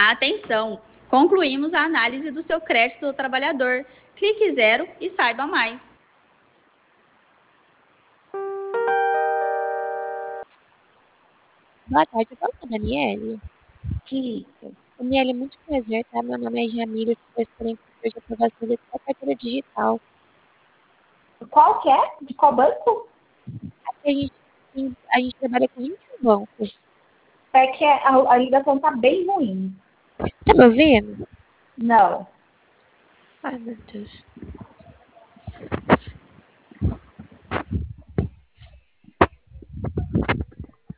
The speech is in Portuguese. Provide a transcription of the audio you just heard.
Atenção! Concluímos a análise do seu crédito do trabalhador. Clique 0 e saiba mais. Boa tarde, eu falo com a Daniele. Isso. Daniele, muito prazer, tá? Meu nome é Jamila, estou esperando de aprovação da sua carteira digital. Qual que é? De qual banco? Aqui a gente trabalha com 21 bancos. É que a ligação tá bem ruim. Tá me ouvindo? Não. Ai, meu Deus.